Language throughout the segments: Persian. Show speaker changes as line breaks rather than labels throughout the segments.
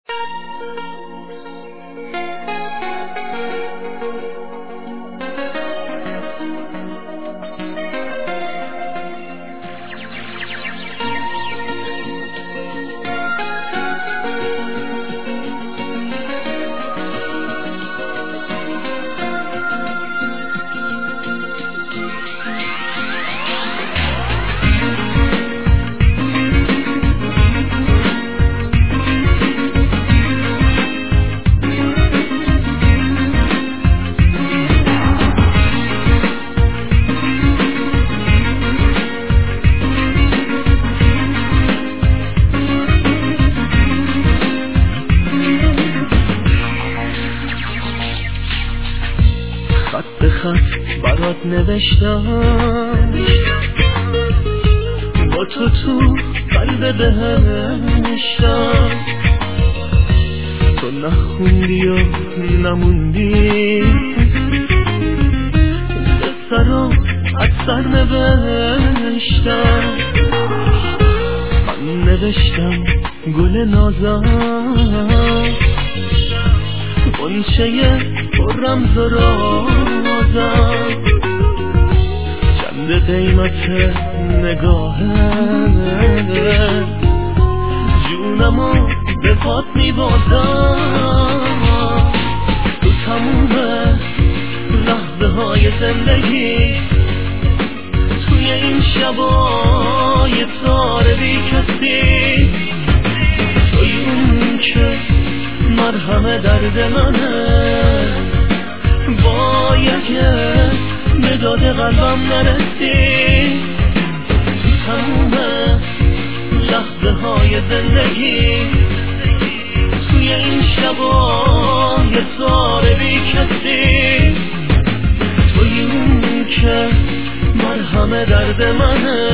خط به خط برات نوشتم، با تو قلب بهشتم، تو نخوندی و نموندی، به سرم از سر نوشتم. من نوشتم گل نازم، غنچه رمز و رازم، چند قیمت نگاهه، جونمو به پات میبازم. تو تموم لحظه های زندگی، توی این شبای تار بی کسی، توی اون که مرهم درد منه، باید که مداد قلبم نرسی. تموم لحظه های زندگی، توی این شبای تار بی کسی، توی اون که مرهم درد منه،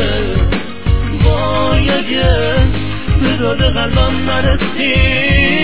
باید که مداد قلبم نرسی.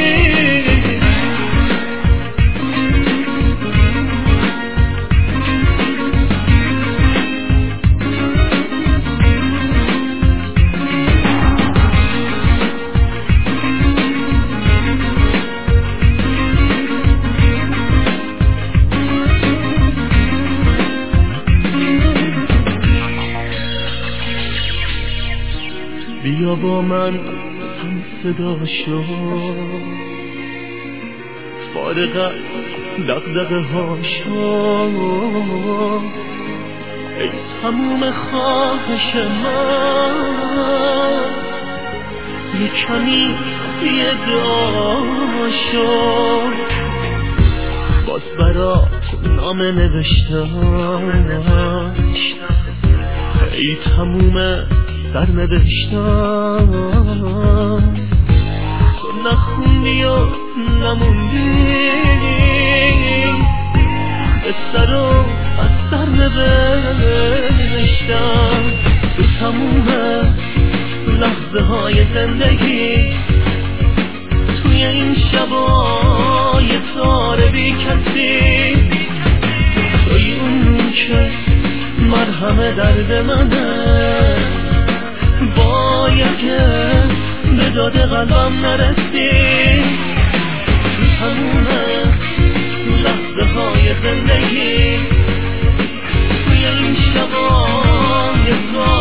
بیا با من هم صدا شو، فارغ از دغدغه ها شو، ای تموم خواهش من، یه کمی یه دعا شو. باز برات نامه نوشتم، ای تموم در نوشتم، تو نخوندی و نموندی، به سر و از سر نوشتم. تو تموم لحظه های زندگی، توی این شبای تار بی کسی، توی اون که مرهم درد منه، باید که به داد قلبم نرسی. تموم لحظه های زندگی، توی این شبای